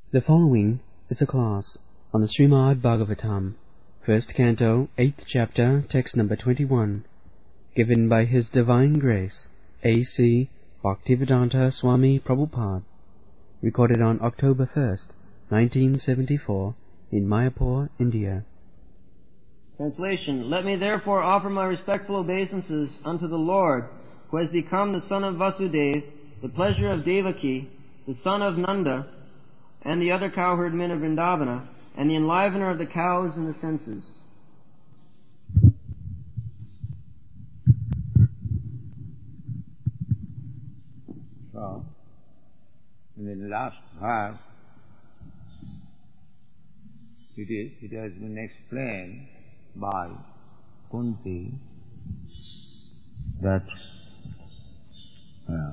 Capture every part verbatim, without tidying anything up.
The following is a class on the Srimad Bhagavatam, first canto, eighth chapter, text number twenty-one, given by His Divine Grace, A C Bhaktivedanta Swami Prabhupada, recorded on October first, nineteen seventy-four, in Mayapur, India. Translation. Let me therefore offer my respectful obeisances unto the Lord, who has become the son of Vasudeva, the pleasure of Devaki, the son of Nanda, and the other cowherd men of Vrindavana, and the enlivener of the cows and the senses. So, in the last verse, it, is, it has been explained by Kunti that uh,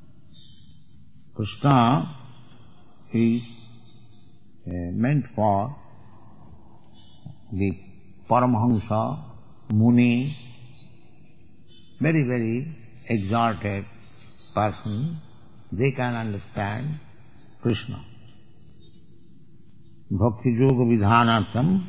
Krishna is uh, meant for the Paramahamsa, Muni, very, very exalted person. They can understand Krishna. Bhakti Yoga Vidhanatam,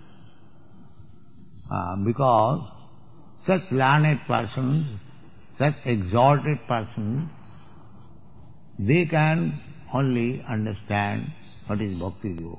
uh, because such learned persons, such exalted persons, they can only understand what is Bhakti Yoga.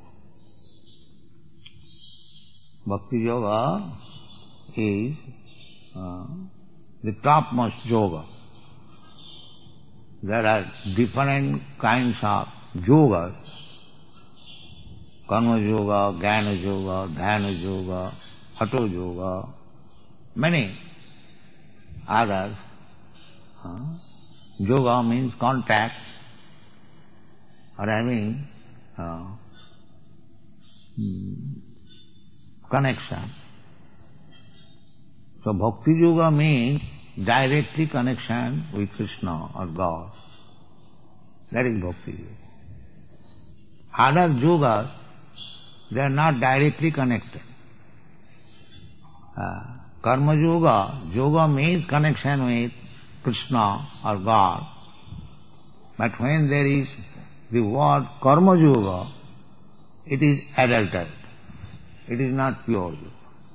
Bhakti Yoga is uh, the topmost yoga. There are different kinds of yogas, Karma Yoga, Jnana Yoga, Dhyana Yoga, Hatha Yoga, many others. Uh, yoga means contact, or having uh, connection. So Bhakti Yoga means directly connection with Krishna or God. That is Bhakti Yoga. Other yogas, they are not directly connected. Uh, Karma Yoga, yoga means connection with Krishna or God. But when there is the word Karma Yoga, it is adulterated. It is not pure yoga.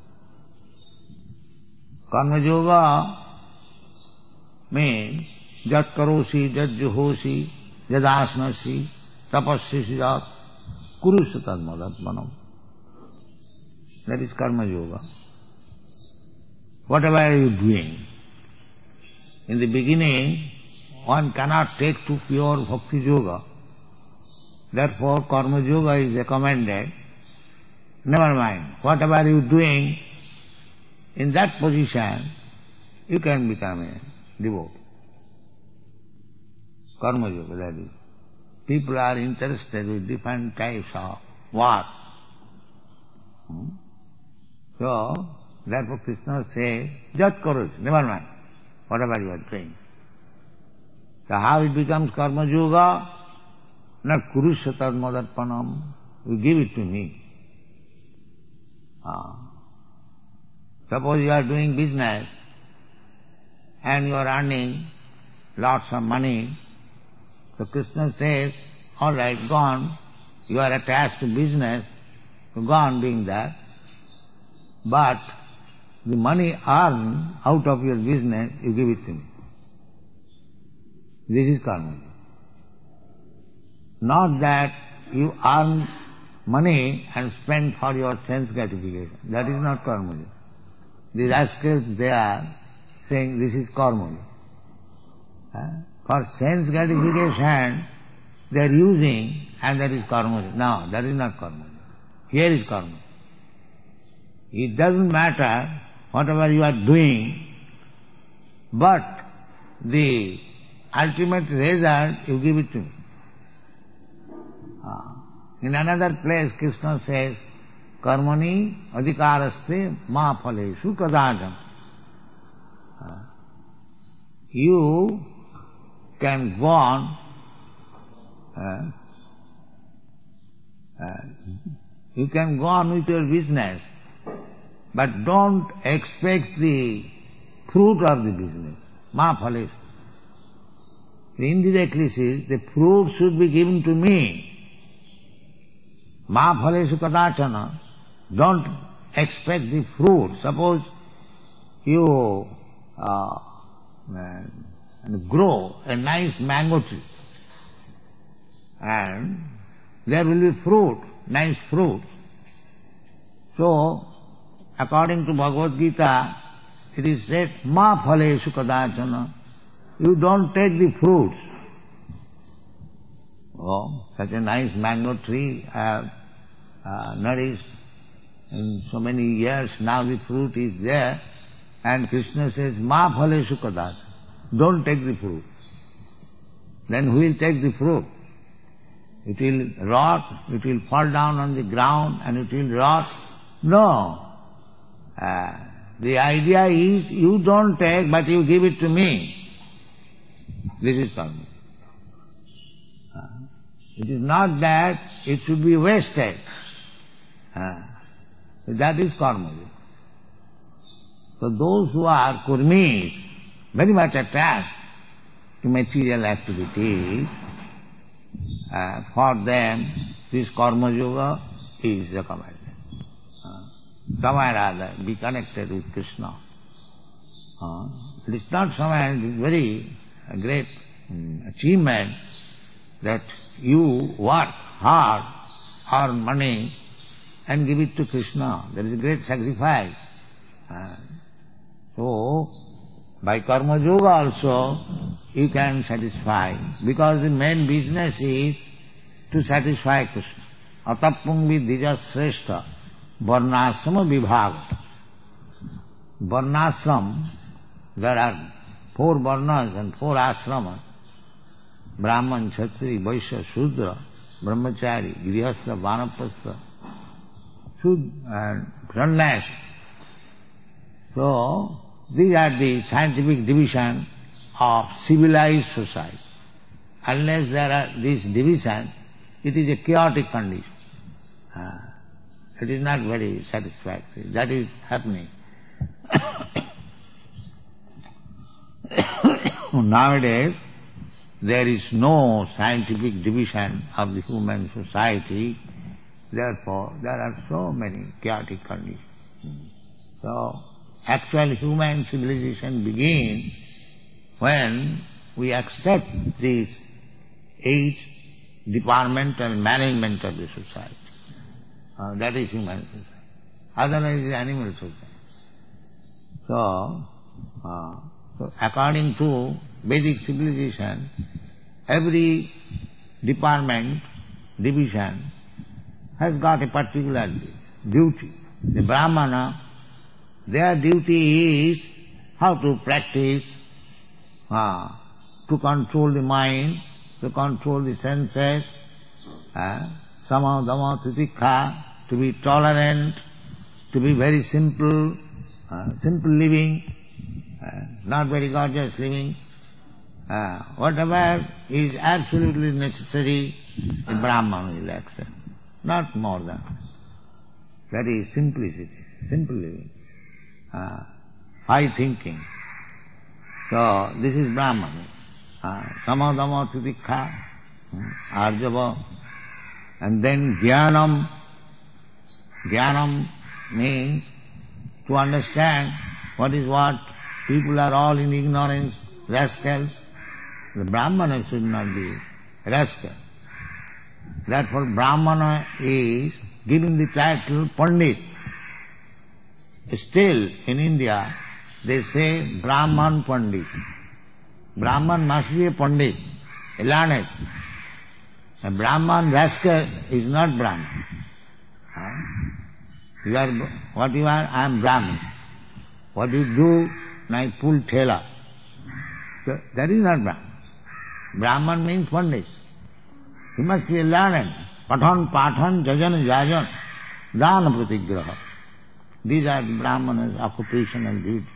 Karma Yoga means Jat karosi, Jat juhosi, Jat asnasi, Tapassisi Jat Kurusatad Madatmanam. That is Karma Yoga. Whatever are you doing? In the beginning, one cannot take to pure Bhakti Yoga. Therefore, Karma Yoga is recommended. Never mind, whatever are you doing, in that position, you can become a devotee. Karma Yoga, that is. People are interested with different types of work. Hmm? So, therefore Krishna says, Jat karosi, never mind, whatever you are doing. So how it becomes Karma Yoga? Not Kurushatad Madarpanam, you give it to me. Ah. Suppose you are doing business and you are earning lots of money. So Krishna says, all right, go on. You are attached to business, so go on doing that. But the money earned out of your business, you give it to me. This is karma. Not that you earn money and spend for your sense gratification. That is not karma. The rascals, they are saying this is karma. For sense gratification, they are using, and that is karma. No, that is not karma. Here is karma. It doesn't matter whatever you are doing, but the ultimate result, you give it to me. In another place, Krishna says, Karmani adhikaraste ma phaleshu kadajam. You can go on, uh, uh, you can go on with your business, but don't expect the fruit of the business. Ma phales. Indirectly says, the fruit should be given to me. Ma phaleshu kadachana. Don't expect the fruit. Suppose you uh, and grow a nice mango tree, and there will be fruit, nice fruit. So, according to Bhagavad Gita, it is said, ma phaleshu kadachana. You don't take the fruits. Oh, such a nice mango tree I have uh, nourished in so many years, now the fruit is there, and Krishna says, ma phaleshu kadachana. Don't take the fruit. Then who will take the fruit? It will rot, it will fall down on the ground and it will rot. No. Uh, the idea is, you don't take, but you give it to me. This is karma. Uh, it is not that it should be wasted. Uh, that is karma. So those who are kurmis, very much attached to material activities, uh, for them this karma yoga is recommended. Uh, somewhere or other, be connected with Krishna. Uh, it is not somewhere, it is very a great um, achievement that you work hard, earn money, and give it to Krishna. There is a great sacrifice. Uh, so, by karma yoga also, you can satisfy, because the main business is to satisfy Krishna. Atappung vidhija sreshta varnasrama vibhaga. Varnasram, there are four varnas and four asramas. Brahman, Kshatriya, Vaishya, Shudra, Brahmachari, Grihastha, Vanaprastha, Shud and Sannyas. So, these are the scientific division of civilized society. Unless there are these divisions, it is a chaotic condition. Uh, it is not very satisfactory. That is happening. Nowadays, there is no scientific division of the human society. Therefore, there are so many chaotic conditions. So, actual human civilization begins when we accept this eight departmental management of the society. Uh, that is human society. Otherwise, it is animal society. So, uh, so, according to Vedic civilization, every department, division, has got a particular duty. The Brahmana, their duty is how to practice, uh, to control the mind, to control the senses, uh, sama dhamma titikha, to be tolerant, to be very simple, uh, simple living, uh, not very gorgeous living. Uh, whatever is absolutely necessary, the Brahman will accept. Not more than. That is simplicity, simple living, uh, high thinking. So, this is Brahman. Sama dhamma titikha, arjava. And then jnanam. Jnanam means to understand what is what. People are all in ignorance, rascals. The Brahmana should not be rascal. Therefore, Brahmana is given the title Pandit. Still, in India, they say Brahman Pandit. Brahman must be a Pandit, a learned. A Brahman rascal is not Brahman. Huh? You are, what you are, I am Brahman. What you do, I pull thela. So, that is not Brahman. Brahman means Pandit. He must be a learned. Pathan, pathan, jajan, jajan, dana pratigraha. These are the Brahmana's occupational duties.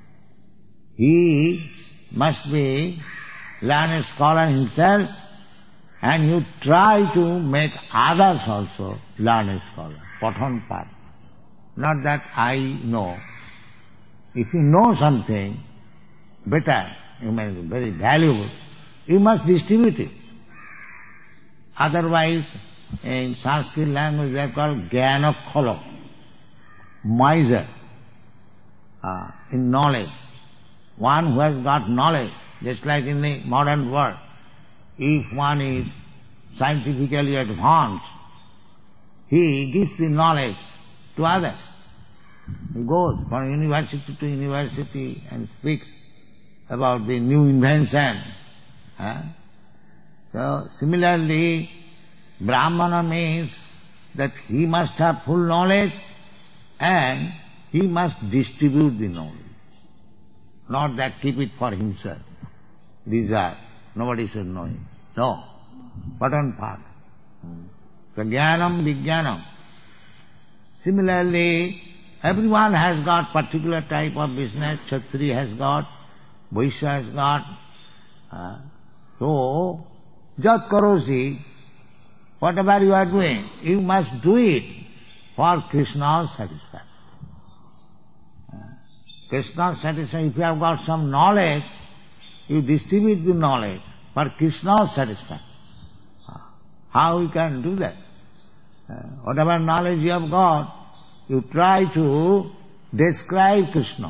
He must be learned scholar himself, and you try to make others also learned scholar. Pathan, pathan. Not that I know. If you know something better, you may be very valuable, you must distribute it. Otherwise, in Sanskrit language they are called Jnana-khala, miser uh, in knowledge. One who has got knowledge, just like in the modern world, if one is scientifically advanced, he gives the knowledge to others. He goes from university to university and speaks about the new invention. Huh? So similarly, Brahmana means that he must have full knowledge and he must distribute the knowledge. Not that keep it for himself, desire, nobody should know it. No, but on path. So jnanam vijnanam. Similarly, everyone has got particular type of business. Kshatriya has got, Vaishya has got. Uh, so, jat karosi, whatever you are doing, you must do it for Krishna's satisfaction. Uh, Krishna's satisfaction, if you have got some knowledge, you distribute the knowledge for Krishna's satisfaction. Uh, how you can do that? Uh, whatever knowledge you have got, you try to describe Krishna.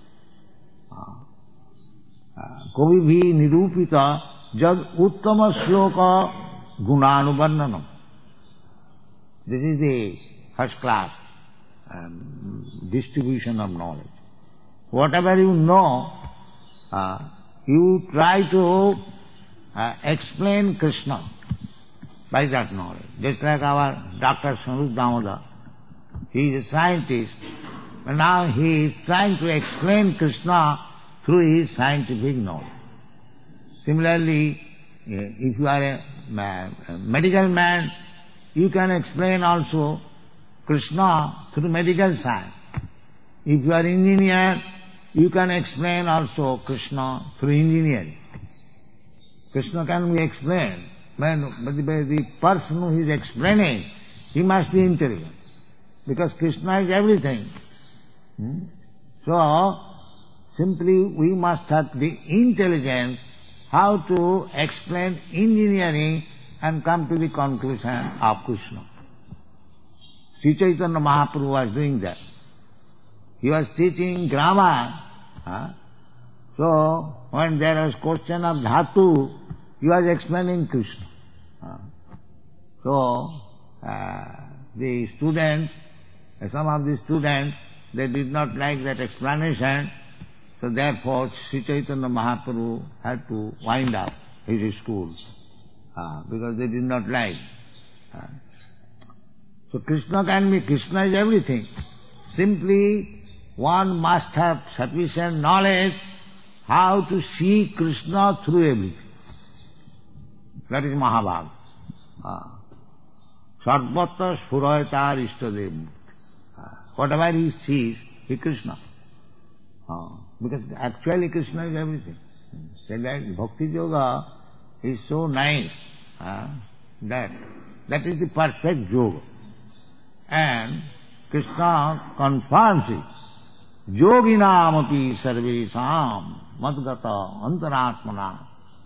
Kavi bhi nirupita jad uttama shloka gunanubannanam. This is the first class um, distribution of knowledge. Whatever you know, uh, you try to uh, explain Krishna by that knowledge. Just like our Doctor Swarup Damodar. He is a scientist, but now he is trying to explain Krishna through his scientific knowledge. Similarly, if you are a medical man, you can explain also Krishna through medical science. If you are engineer, you can explain also Krishna through engineering. Krishna can be explained, but the person who is explaining, he must be intelligent. Because Krishna is everything. Hmm? So, simply we must have the intelligence how to explain engineering and come to the conclusion of Krishna. Sri Chaitanya Mahaprabhu was doing that. He was teaching grammar. Huh? So, when there was question of dhatu, he was explaining Krishna. Huh? So, uh, the students, some of the students, they did not like that explanation, so therefore Sri Chaitanya Mahaprabhu had to wind up his school, uh, because they did not like. Uh, so Krishna can be, Krishna is everything. Simply one must have sufficient knowledge how to see Krishna through everything. That is Mahabharata. Uh, Sarvatra Surayata Ishtadev. Whatever he sees, he Krishna. Uh, because actually Krishna is everything. So that Bhakti Yoga is so nice uh, that that is the perfect yoga. And Krishna confirms it. Yoginam api sarvesam madgata antaratmana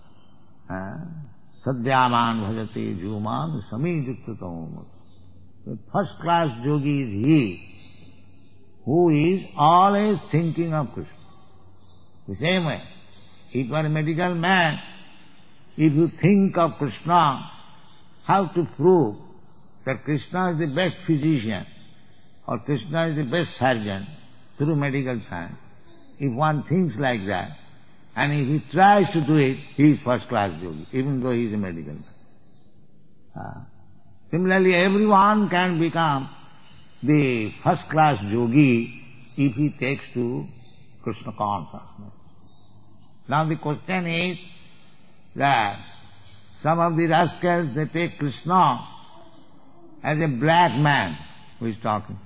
sadhyaman bhajate juman samijuktatam. The first class yogi is he who is always thinking of Krishna. The same way, if you are a medical man, if you think of Krishna, how to prove that Krishna is the best physician or Krishna is the best surgeon through medical science? If one thinks like that, and if he tries to do it, he is first class yogi, even though he is a medical man. Uh, similarly, everyone can become the first class yogi if he takes to Krishna consciousness. Now the question is that some of the rascals, they take Krishna as a black man who is talking.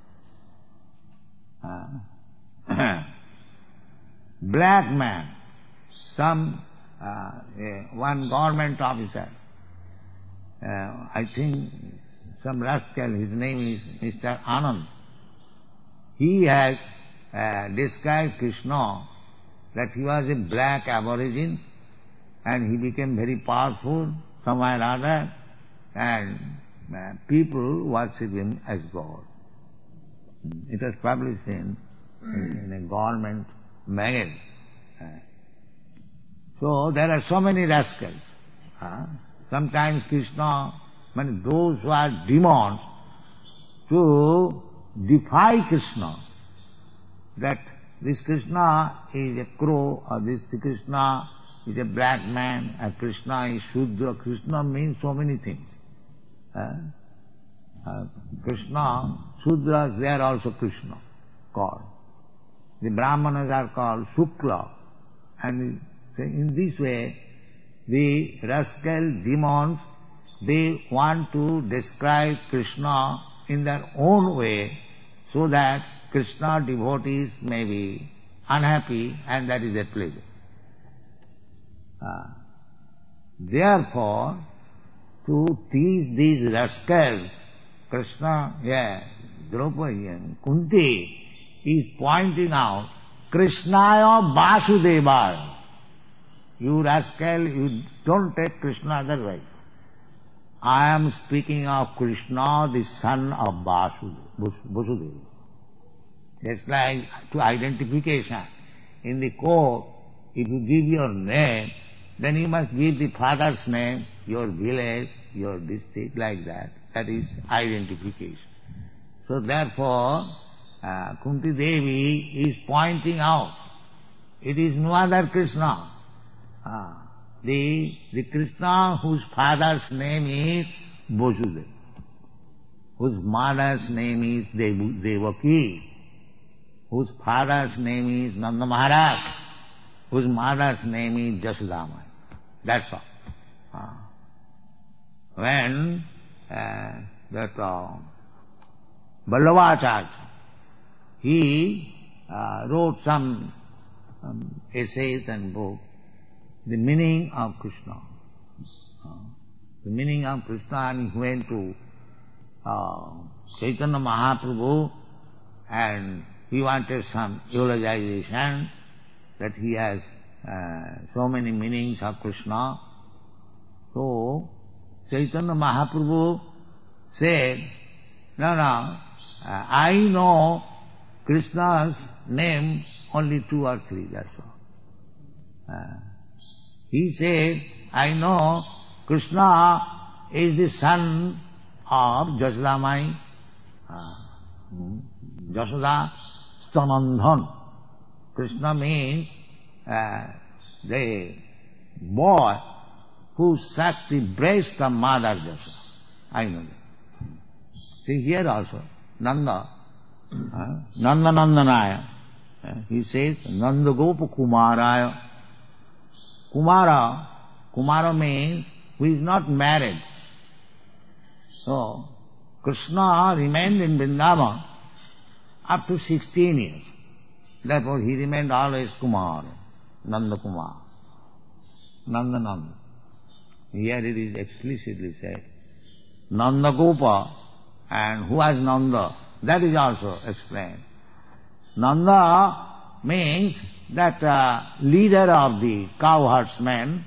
Uh, black man, some uh, uh, one government officer, uh, I think some rascal, his name is Mister Anand. He has uh, described Krishna that he was a black aborigine and he became very powerful somewhere or other, and uh, people worship him as God. It was published in, in, in a government magazine. Uh, so there are so many rascals. Uh, sometimes Krishna, I mean, those who are demons, to defy Krishna, that this Krishna is a crow, or this Krishna is a black man, and Krishna is Shudra. Krishna means so many things. Uh, uh, Krishna, Shudras, they are also Krishna called. The Brahmanas are called Shukla. And in this way, the rascal demons, they want to describe Krishna in their own way, so that Krishna devotees may be unhappy, and that is their pleasure. Uh, therefore, to tease these rascals, Krishna, yeah, Draupadi and Kunti is pointing out, Krishnaya Vasudevaya. You rascal, you don't take Krishna otherwise. I am speaking of Krishna, the son of Vasudeva. Just like to identification. In the court, if you give your name, then you must give the father's name, your village, your district, like that. That is identification. So therefore, uh, Kunti Devi is pointing out, it is no other Krishna. Uh, the, the Krishna whose father's name is Vasudeva, whose mother's name is Dev- Devaki, whose father's name is Nanda Maharaj, whose mother's name is Jasudamai. That's all. Uh, when uh, that uh, Vallabhacharya, he uh, wrote some um, essays and books, the meaning of Krishna. Uh, the meaning of Krishna, and he went to uh, Chaitanya Mahaprabhu, and he wanted some eulogization, that he has uh, so many meanings of Krishna. So, Chaitanya Mahaprabhu said, no, no, uh, I know Krishna's name only two or three, that's all. Uh, he said, I know Krishna is the son of Jasudamai, uh, Jasoda Stanandhan. Krishna means uh, the boy who sucked the breast of Mother Jasoda. I know that. See here also, Nanda, uh, Nanda Nandanaya, uh, he says, Nanda Gopa Kumaraya. Kumara, Kumara means who is not married. So, Krishna remained in Vrindavan up to sixteen years. Therefore, he remained always Kumar, Nanda Kumar, Nanda Nanda. Here it is explicitly said, Nanda Gopa, and who has Nanda, that is also explained. Nanda means that uh, leader of the cow herdsmen,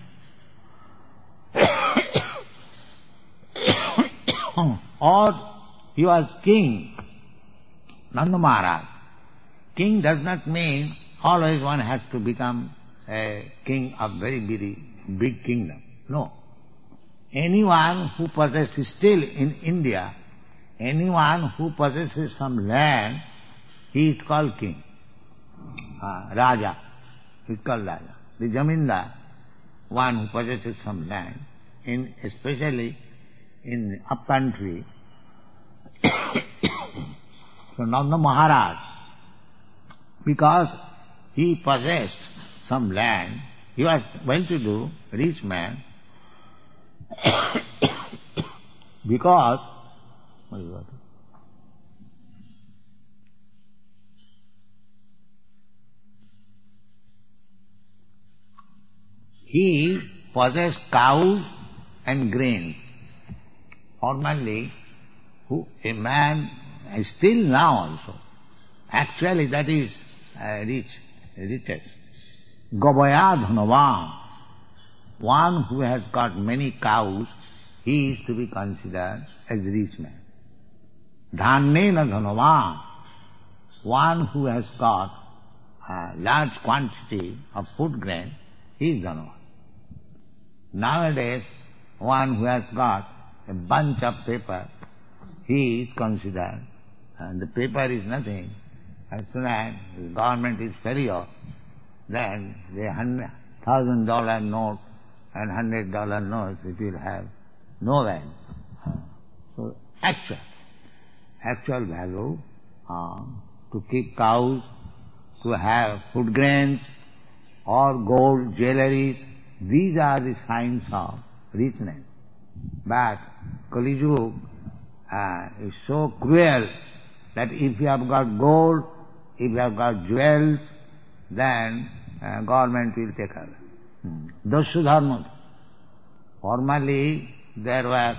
or he was king, Nanda Maharaj. King does not mean always one has to become a king of very big, big kingdom. No. Anyone who possesses, still in India, anyone who possesses some land, he is called king. Uh, Raja, he is called Raja. The Jamindar, one who possesses some land, in especially in the upcountry. So Nanda Maharaj, because he possessed some land, he was well-to-do, rich man, because, what is that? He possessed cows and grain. Formerly, who a man, still now also, actually that is uh, rich, richest. Gavaya Dhanavan, one who has got many cows, he is to be considered as rich man. Dhannena dhanava, one who has got a large quantity of food grain, he is dhanava. Nowadays, one who has got a bunch of paper, he is considered, and the paper is nothing. As soon as the government is failure, then the hundred thousand dollar note and hundred dollar notes, it will have no value. So actual, actual value uh, to keep cows, to have food grains or gold, jewelries, these are the signs of richness. But Kali Yuga uh, is so cruel that if you have got gold, if you have got jewels, then uh, government will take away. Hmm. Dasya dharma. Formerly there were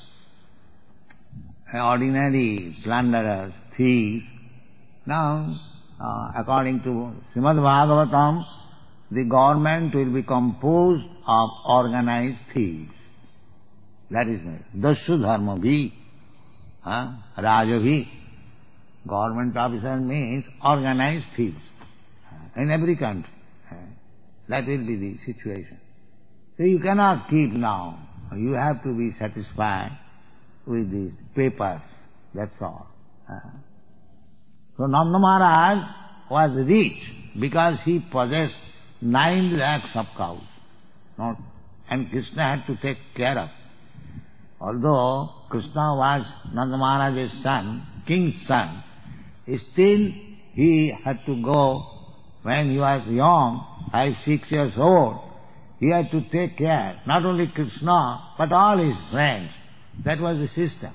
ordinary plunderers, thieves. Now, uh, according to Srimad Bhagavatam, the government will be composed of organized thieves. That is it. Dasya dharma bhi, huh? Raja bhi. Government officer means organized thieves in every country. That will be the situation. So you cannot keep now. You have to be satisfied with these papers. That's all. So Nanda Maharaj was rich because he possessed nine lakhs of cows. Not, and Krishna had to take care of. Although Krishna was Nanda Maharaj's son, king's son, still he had to go when he was young, five, six years old. He had to take care, not only Krishna, but all his friends. That was the system.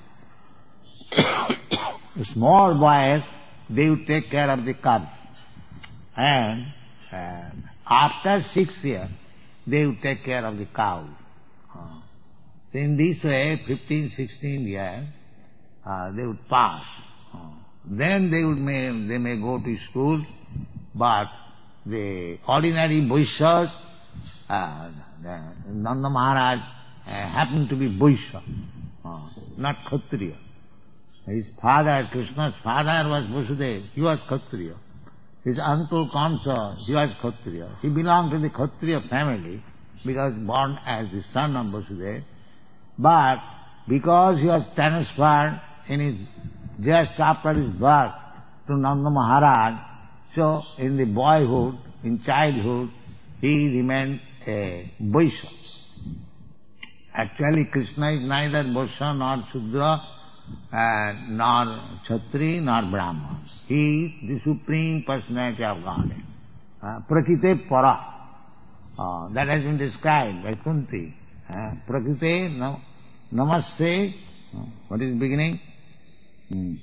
The small boys, they would take care of the cubs. And uh, after six years, they would take care of the cows. Uh, so in this way, fifteen, sixteen years, uh, they would pass. Uh, then they would may, they may go to school, but the ordinary Vaishyas, uh, Nanda Maharaj uh, happened to be Vaishya, uh, not Kshatriya. His father, Krishna's father was Vasudeva, he was Kshatriya. His uncle Kamsa, he was Kshatriya. He belonged to the Kshatriya family because born as the son of Vasudeva. But because he was transferred in his, just after his birth to Nanda Maharaj, so in the boyhood, in childhood, he remained a Vaishya. Actually, Krishna is neither Vaishya nor Shudra, uh, nor Kshatri, nor Brahman. He is the Supreme Personality of Godhead. Uh, Prakite Para. Uh, that has been described by Kunti. Uh, Prakite no, Namaste. Uh, what is the beginning? Hmm.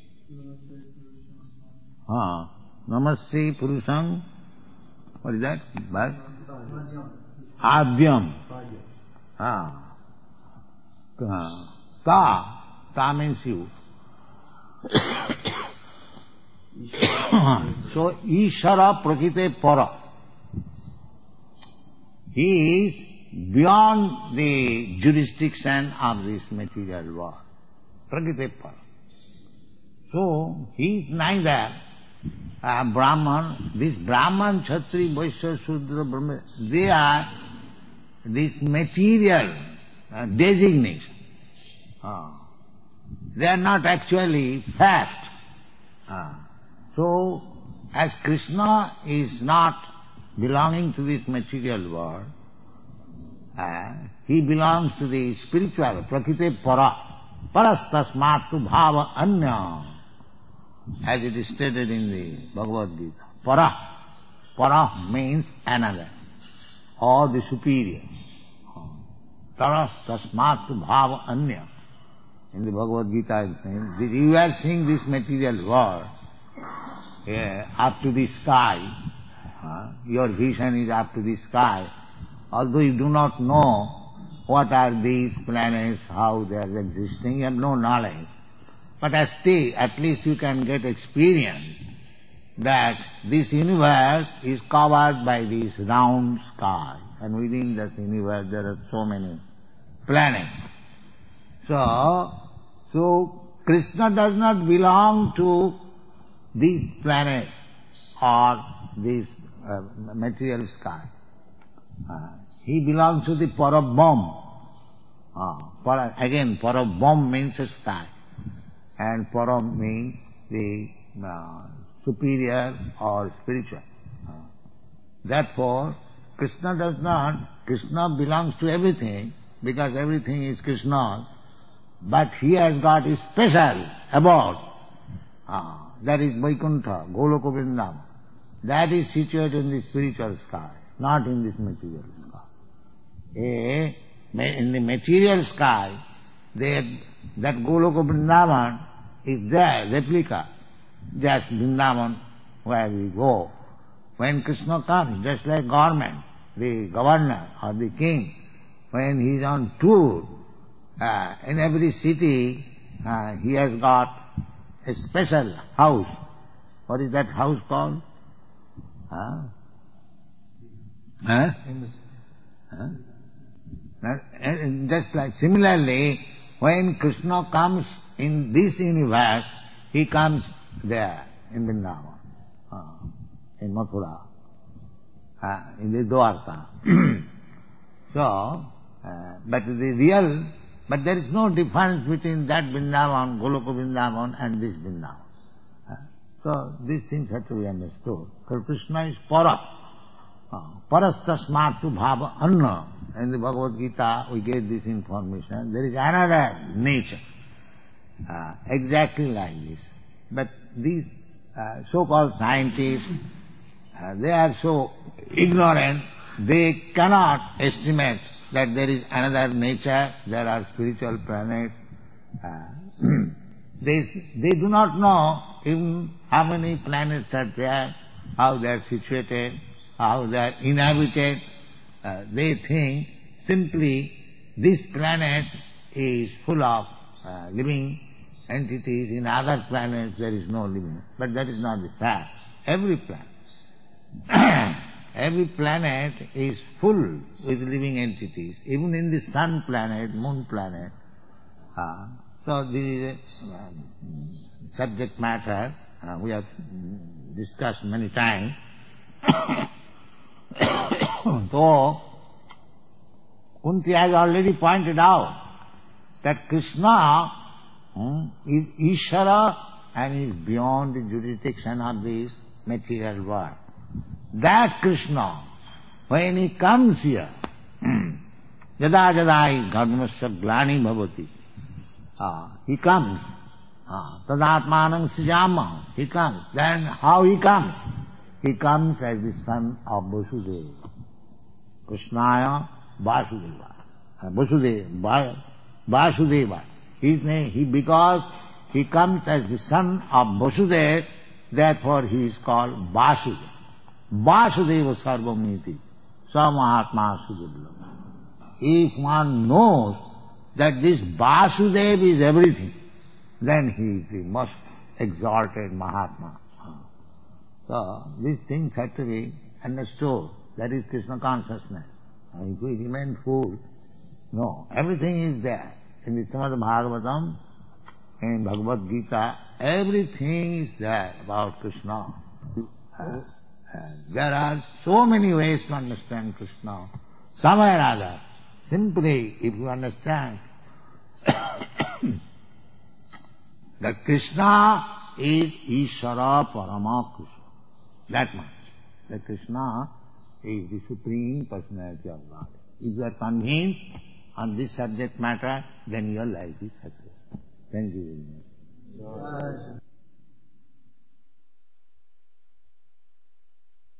Uh, Namaste Purusham. What is that? But? Adyam. Ah. Uh, ta. Ta means you. So, Ishara Prakite Para. He is beyond the jurisdiction of this material world. Prakite Para. So, he is neither a Brahman, this Brahman, Kshatri, Vaishya, Shudra, Brahma, they are this material uh, designation. Uh, they are not actually fact. Uh, so, as Krishna is not belonging to this material world, uh, he belongs to the spiritual, Prakite Para, Parastasmatu Bhava Anya, as it is stated in the Bhagavad Gita. Para. Para means another, or the superior. Parastasmatu Bhava Anya. In the Bhagavad Gita it says, you are seeing this material world yeah, up to the sky. Uh, your vision is up to the sky. Although you do not know what are these planets, how they are existing, you have no knowledge. But as still, at least you can get experience that this universe is covered by this round sky. And within this universe there are so many planets. So, so Krishna does not belong to these planets or this uh, material sky. Uh, he belongs to the Parabham. Uh, para, again, Parabham means a sky, and Param means the uh, superior or spiritual. Uh, therefore, Krishna does not, Krishna belongs to everything, because everything is Krishna, but he has got a special abode. Uh, that is Vaikuntha, Goloka Vrindavan. That is situated in the spiritual sky, not in this material sky. A, in the material sky, they, that Goloka Vrindavan is there, replica, just Vrindavan where we go. When Krishna comes, just like government, the governor or the king, when he is on tour, uh, in every city uh, he has got a special house. What is that house called? Huh? Huh? Huh? Just like similarly, when Krishna comes in this universe, he comes there in Vrindavan, uh, in Mathura, uh, in the Dwarka. So, uh, but the real, but there is no difference between that Vrindavan, Goloka Vrindavan, and this Vrindavan. Uh, so these things have to be understood. So Krishna is Para. Uh, Parastasmatu bhava anna. In the Bhagavad Gita we get this information. There is another nature, uh, exactly like this. But these uh, so-called scientists, uh, they are so ignorant, they cannot estimate that there is another nature, there are spiritual planets. Uh, they, they do not know even how many planets are there, how they are situated, how they are inhabited. Uh, they think simply this planet is full of uh, living entities, in other planets there is no living. But that is not the fact. Every planet, every planet is full with living entities, even in the sun planet, moon planet. Uh, so this is a uh, subject matter uh, we have discussed many times. So, Kunti has already pointed out that Krishna hmm, is Ishvara and is beyond the jurisdiction of this material world. That Krishna, when he comes here, yada jada dharmasya glani bhavati, uh, he comes, uh, tadatmanam sijama, he comes. Then how he comes? He comes as the son of Vasudeva. Krishnaya Vasudeva. Uh, Vasudeva. Vasudeva. His name, he, because he comes as the son of Vasudeva, therefore he is called Vasudeva. Vasudeva Sarvamiti. Sa Mahatma Sudebla. If one knows that this Vasudeva is everything, then he is the most exalted Mahatma. So, these things have to be understood. That is Krishna consciousness. And if we remain fool, no, everything is there. In the Srimad Bhagavatam, in Bhagavad Gita, everything is there about Krishna. Uh, uh, there are so many ways to understand Krishna. Somewhere or other, simply if you understand that Krishna is Ishvara Parama Krishna. That much. That Krishna is the Supreme Personality of God. If you are convinced on this subject matter, then your life is successful. Thank you very much.